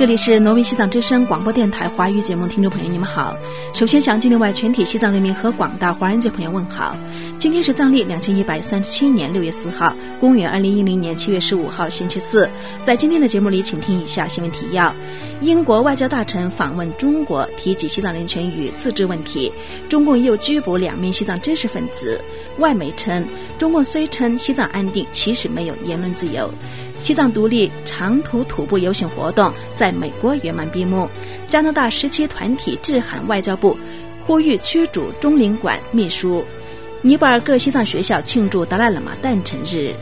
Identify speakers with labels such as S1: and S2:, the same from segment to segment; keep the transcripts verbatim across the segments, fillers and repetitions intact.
S1: 这里是挪威西藏之声广播电台华语节目，听众朋友你们好。首先向境内外全体西藏人民和广大华人界朋友问好。今天是藏历两千一百三十七年六月四号，公元二零一零年七月十五号星期四。在今天的节目里，请听以下新闻提要：英国外交大臣访问中国，提及西藏人权与自治问题；中共又拘捕两名西藏知识分子。外媒称，中共虽称西藏安定，其实没有言论自由。西藏独立长途徒步游行活动在美国圆满闭幕。加拿大十七团体致函外交部，呼吁驱逐中领馆秘书。尼泊尔各西藏学校庆祝达赖喇嘛诞辰日。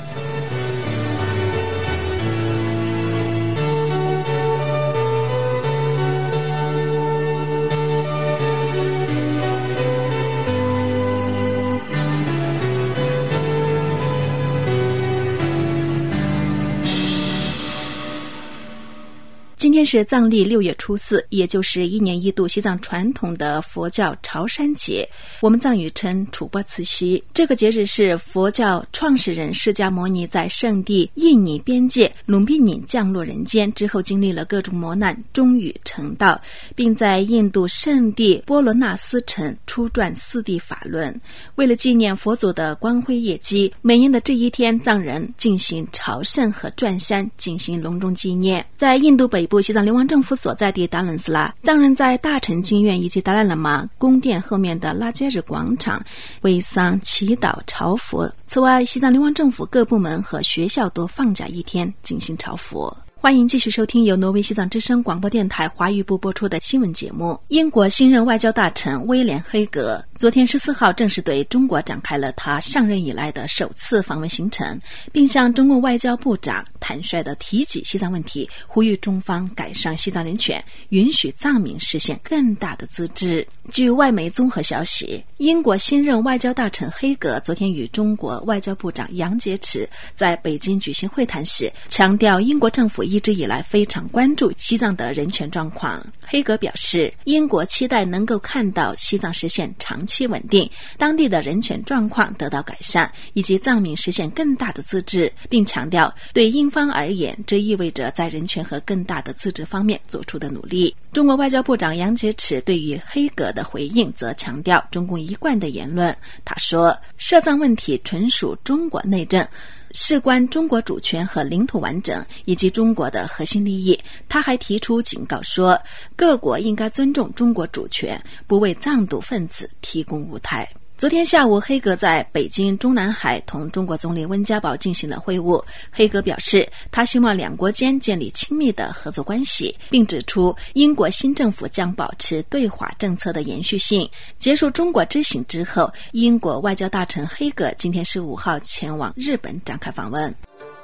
S1: 今天是藏历六月初四，也就是一年一度西藏传统的佛教潮汕节，我们藏语称楚波慈禧。这个节日是佛教创始人释迦牟尼在圣地印尼边界鲁比宁降落人间之后，经历了各种磨难，终于成道，并在印度圣地波罗纳斯城出撰四谛法论。为了纪念佛祖的光辉业绩，每年的这一天，藏人进行朝圣和转山，进行隆重纪念。在印度北部西藏流亡政府所在地达伦斯拉，藏人在大臣经院以及达赖喇嘛宫殿后面的拉杰日广场为丧祈祷朝佛。此外，西藏流亡政府各部门和学校都放假一天进行朝佛。欢迎继续收听由挪威西藏之声广播电台华语部播出的新闻节目。英国新任外交大臣威廉·黑格昨天十四号正式对中国展开了他上任以来的首次访问行程，并向中共外交部长坦率地提及西藏问题，呼吁中方改善西藏人权，允许藏民实现更大的自治。据外媒综合消息，英国新任外交大臣黑格昨天与中国外交部长杨洁篪在北京举行会谈时，强调英国政府一直以来非常关注西藏的人权状况。黑格表示，英国期待能够看到西藏实现长期稳定，当地的人权状况得到改善，以及藏民实现更大的自治，并强调对英方而言，这意味着在人权和更大的自治方面做出的努力。中国外交部长杨洁篪对于黑格的回应则强调中共一贯的言论。他说，涉藏问题纯属中国内政，事关中国主权和领土完整以及中国的核心利益。他还提出警告说，各国应该尊重中国主权，不为藏独分子提供舞台。昨天下午，黑格在北京中南海同中国总理温家宝进行了会晤。黑格表示，他希望两国间建立亲密的合作关系，并指出英国新政府将保持对华政策的延续性。结束中国之行之后，英国外交大臣黑格今天十五号前往日本展开访问。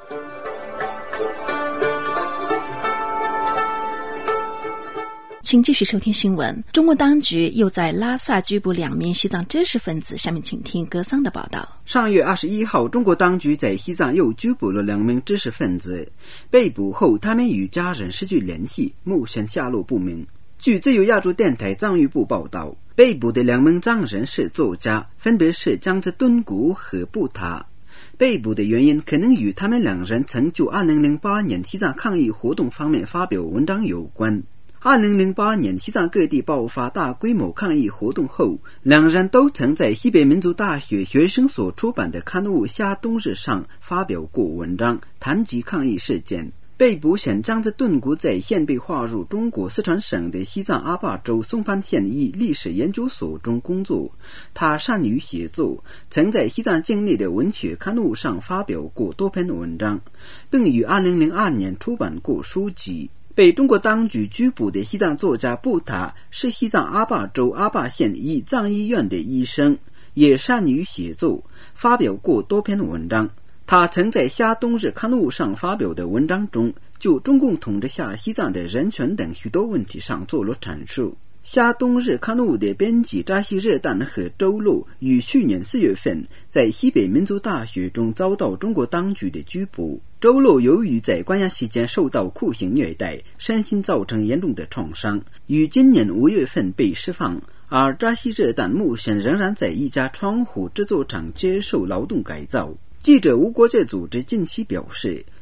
S1: 请继续收听新闻。中国当局又在拉萨拘捕两名西藏知识分子，下面请听格桑的报道。
S2: 上月二十一号，中国当局在西藏又拘捕了两名知识分子，被捕后他们与家人失去联系，目前下落不明。据自由亚洲电台藏语部报道，被捕的两名藏人是作家，分别是江泽敦古和布塔。被捕的原因可能与他们两人曾就二零零八年西藏抗议活动方面发表文章有关。二零零八年西藏各地爆发大规模抗议活动后，两人都曾在西北民族大学学生所出版的刊物《夏冬日》上发表过文章，谈及抗议事件。被捕前江泽敦古在现被划入中国四川省的西藏阿坝州松潘县一历史研究所中工作，他善于写作，曾在西藏境内的文学刊物上发表过多篇文章，并于二零零二年出版过书籍。被中国当局拘捕的西藏作家布塔是西藏阿坝州阿坝县一藏医院的医生，也善于写作，发表过多篇文章。他曾在《夏冬日》刊物上发表的文章中，就中共统治下西藏的人权等许多问题上做了阐述。夏冬日刊物的编辑扎西热旦和周洛于去年四月份在西北民族大学中遭到中国当局的拘捕。周洛由于在关押期间受到酷刑虐待，身心造成严重的创伤，于今年五月份被释放。而扎西热旦目前仍然在一家窗户制作厂接受劳动改造。记者无国界组织近期表示，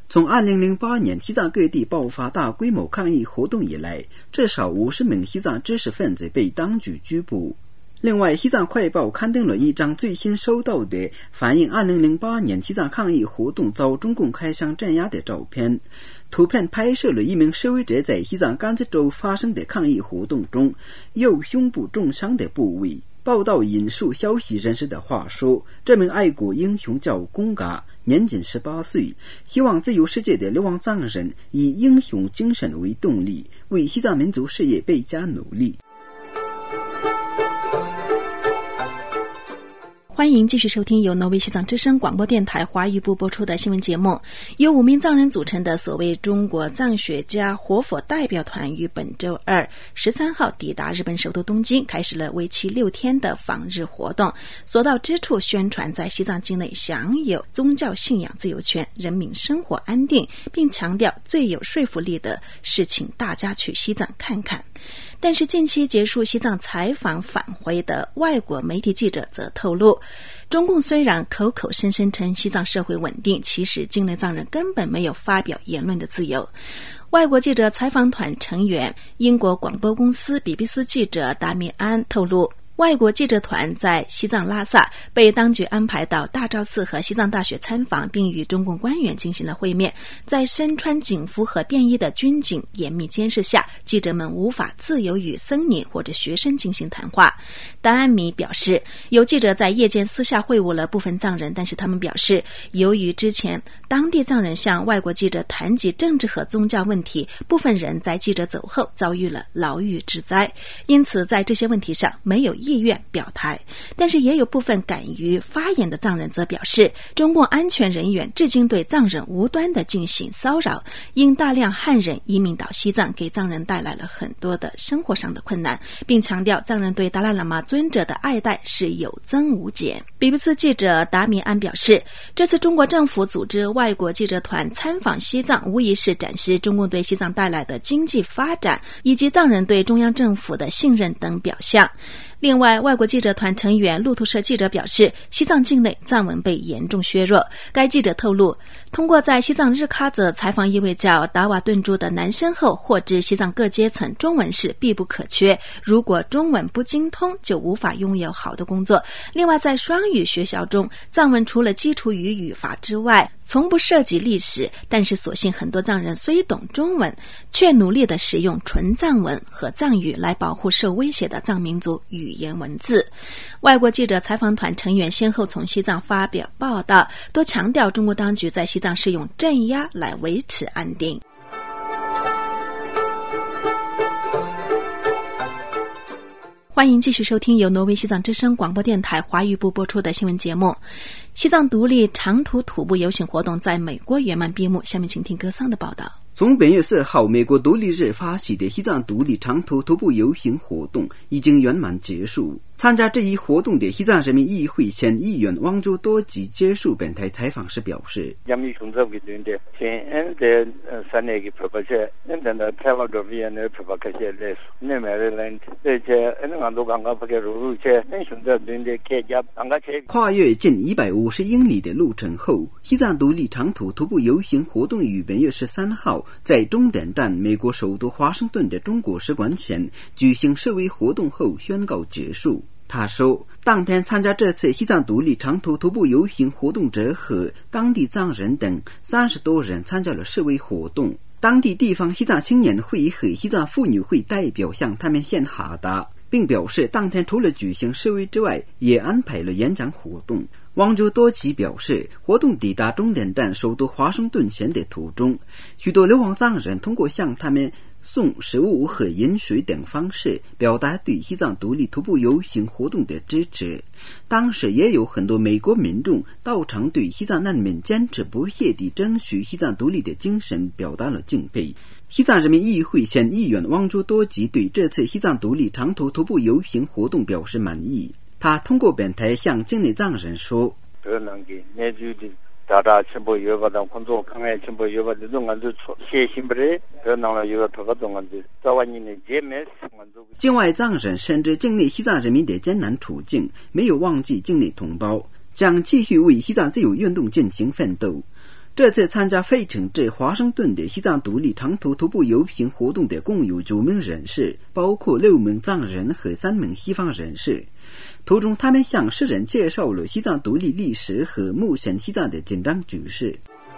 S2: 从二零零八年西藏各地爆发大规模抗议活动以来，至少五十名西藏知识分子被当局拘捕。另外，西藏快报刊登了一张最新收到的反映二零零八年西藏抗议活动遭中共开枪镇压的照片。图片拍摄了一名示威者在西藏甘孜州发生的抗议活动中右胸部重伤的部位。报道引述消息人士的话说，这名爱国英雄叫贡嘎，年仅十八岁，希望自由世界的流亡藏人以英雄精神为动力，为西藏民族事业倍加努力。
S1: 欢迎继续收听由挪威西藏之声广播电台华语部播出的新闻节目。由五名藏人组成的所谓中国藏学家活佛代表团于本周二十三号抵达日本首都东京，开始了为期六天的访日活动，所到之处宣传在西藏境内享有宗教信仰自由权，人民生活安定，并强调最有说服力的是请大家去西藏看看。但是近期结束西藏采访返回的外国媒体记者则透露，中共虽然口口声声称西藏社会稳定，其实境内藏人根本没有发表言论的自由。外国记者采访团成员英国广播公司 B B C 记者达米安透露，外国记者团在西藏拉萨被当局安排到大昭寺和西藏大学参访，并与中共官员进行了会面。在身穿警服和便衣的军警严密监视下，记者们无法自由与僧尼或者学生进行谈话。达安米表示，有记者在夜间私下会晤了部分藏人，但是他们表示，由于之前当地藏人向外国记者谈及政治和宗教问题，部分人在记者走后遭遇了牢狱之灾，因此在这些问题上没有意愿表态。但是也有部分敢于发言的藏人则表示，中共安全人员至今对藏人无端地进行骚扰，因大量汉人移民到西藏，给藏人带来了很多的生活上的困难，并强调藏人对达赖喇嘛尊者的爱戴是有增无减。 B B C 记者达米安表示，这次中国政府组织外国记者团参访西藏，无疑是展示中共对西藏带来的经济发展以及藏人对中央政府的信任等表象。另外，外国记者团成员路透社记者表示，西藏境内藏文被严重削弱。该记者透露，通过在西藏日喀则采访一位叫达瓦顿珠的男生后，获知西藏各阶层中文是必不可缺，如果中文不精通，就无法拥有好的工作。另外，在双语学校中，藏文除了基础语语法之外，从不涉及历史，但是所幸很多藏人虽懂中文，却努力地使用纯藏文和藏语来保护受威胁的藏民族语言文字。外国记者采访团成员先后从西藏发表报道，都强调中国当局在西藏是用镇压来维持安定。欢迎继续收听由挪威西藏之声广播电台华语部播出的新闻节目。西藏独立长途徒步游行活动在美国圆满闭幕，下面请听歌桑的报道。
S2: 从本月四号美国独立日发起的西藏独立长途徒步游行活动已经圆满结束。参加这一活动的西藏人民议会前议员汪珠多吉接受本台采访时表示，跨越近一百五十英里的路程后，西藏独立长途徒步游行活动于本月十三号在终点站美国首都华盛顿的中国使馆前举行示威活动后宣告结束。他说，当天参加这次西藏独立长途徒步游行活动者和当地藏人等三十多人参加了示威活动。当地地方西藏青年会和西藏妇女会代表向他们献哈达，并表示当天除了举行示威之外，也安排了演讲活动。汪珠多吉表示，活动抵达终点站首都华盛顿前的途中，许多流亡藏人通过向他们送食物和饮水等方式表达对西藏独立徒步游行活动的支持。当时也有很多美国民众到场，对西藏难民坚持不懈地争取西藏独立的精神表达了敬佩。西藏人民议会前议员汪珠多吉对这次西藏独立长途徒步游行活动表示满意。他通过本台向境内藏人说，境外藏人深知境内西藏人民的艰难处境，没有忘记境内同胞，将继续为西藏自由运动进行奋斗。 这次参加费城至华盛顿的西藏独立长途徒步游行活动的共有九名人士，包括六名藏人和三名西方人士。途中他们向世人介绍了西藏独立历史和目前西藏的紧张局势。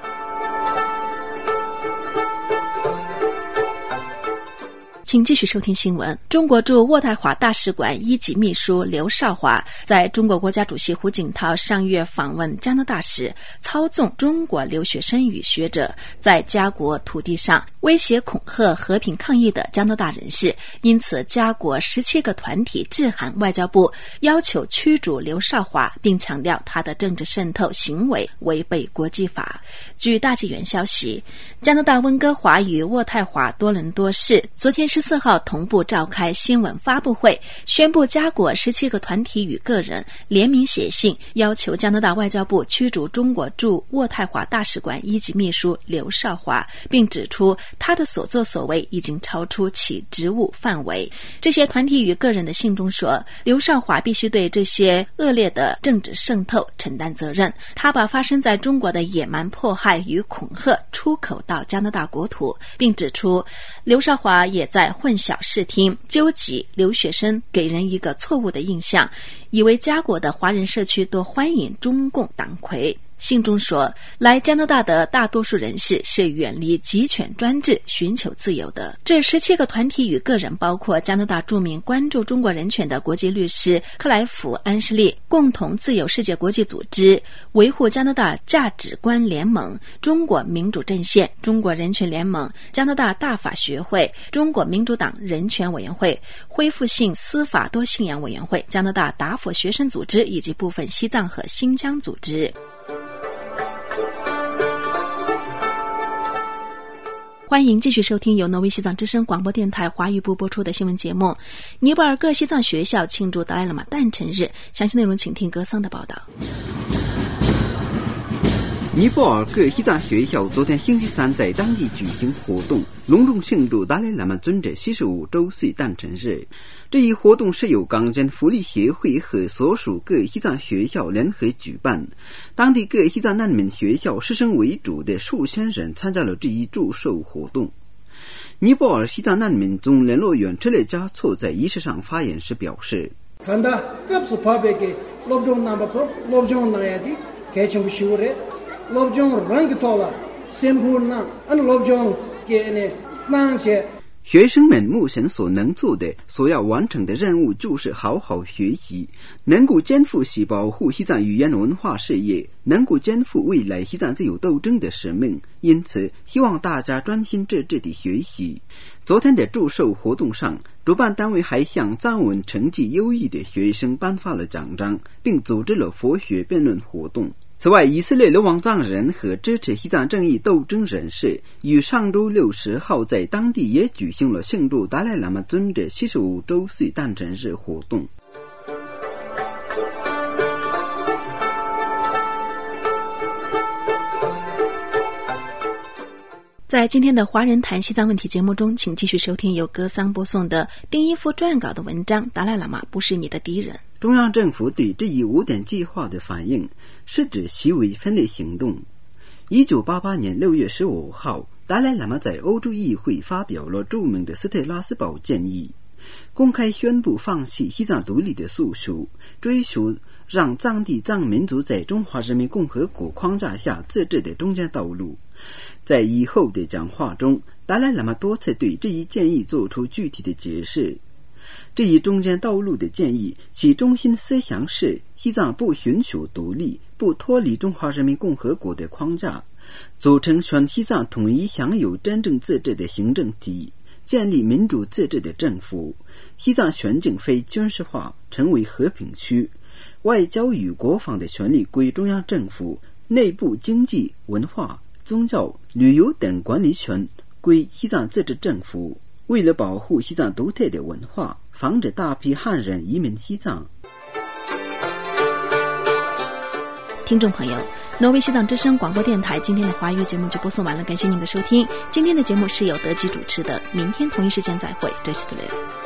S1: 请继续收听新闻。中国驻渥太华大使馆一级秘书刘少华在中国国家主席胡锦涛上月访问加拿大时，操纵中国留学生与学者在加国土地上威胁恐吓和平抗议的加拿大人士，因此加国十七个团体致函外交部，要求驱逐刘少华，并强调他的政治渗透行为违背国际法。据大纪元消息，加拿大温哥华与渥太华多伦多市昨天十四号同步召开新闻发布会，宣布加国十七个团体与个人联名写信，要求加拿大外交部驱逐中国驻渥太华大使馆一级秘书刘少华，并指出他的所作所为已经超出其职务范围。这些团体与个人的信中说，刘少华必须对这些恶劣的政治渗透承担责任，他把发生在中国的野蛮迫害与恐吓出口到加拿大国土，并指出刘少华也在混淆视听，纠集留学生，给人一个错误的印象，以为加国的华人社区都欢迎中共党魁。信中说，来加拿大的大多数人士是远离集权专制，寻求自由的。这十七个团体与个人包括加拿大著名关注中国人权的国际律师克莱弗·安什利、共同自由世界国际组织、维护加拿大价值观联盟、中国民主阵线、中国人权联盟、加拿大大法学会、中国民主党人权委员会、恢复性司法多信仰委员会、加拿大达佛学生组织以及部分西藏和新疆组织。欢迎继续收听由挪威西藏之声广播电台华语部播出的新闻节目。尼泊尔各西藏学校庆祝达赖喇嘛诞辰日，详细内容请听格桑的报道。
S2: 尼泊尔各西藏学校昨天星期三在当地举行活动，隆重庆祝达赖喇嘛尊者七十五周岁诞辰日。这一活动是由港dân福利协会和所属各西藏学校联合举办，当地各西藏难民学校师生为主的数千人参加了这一祝寿活动。尼泊尔西藏难民总联络员车列加措在仪式上发言时表示，学生们目前所能做的、所要完成的任务就是好好学习，能够肩负起保护西藏语言文化事业，能够肩负未来西藏自由斗争的使命，因此希望大家专心致志地学习。昨天的祝寿活动上，主办单位还向藏文成绩优异的学生颁发了奖章，并组织了佛学辩论活动。此外，以色列流亡藏人和支持西藏正义斗争人士于上周六十号在当地也举行了庆祝达赖喇嘛尊者七十五周岁诞辰日活动。
S1: 在今天的华人谈西藏问题节目中，请继续收听由格桑播送的丁一夫撰稿的文章《达赖喇嘛不是你的敌人》。
S2: 中央政府对这一五点计划的反应是指其为分裂行动。一九八八年六月十五号，达赖喇嘛在欧洲议会发表了著名的斯特拉斯堡建议，公开宣布放弃西藏独立的诉求，追求让藏地藏民族在中华人民共和国框架下自治的中间道路。在以后的讲话中，达赖喇嘛多次对这一建议做出具体的解释。这一中间道路的建议，其中心思想是西藏不寻求独立，不脱离中华人民共和国的框架，组成全西藏统一享有真正自治的行政体，建立民主自治的政府，西藏全境非军事化，成为和平区，外交与国防的权力归中央政府，内部经济、文化、宗教、旅游等管理权归西藏自治政府。为了保护西藏独特的文化，防止大批汉人移民西藏。
S1: 听众朋友，挪威西藏之声广播电台今天的华语节目就播送完了，感谢您的收听。今天的节目是由德基主持的，明天同一时间再会，这是德勒。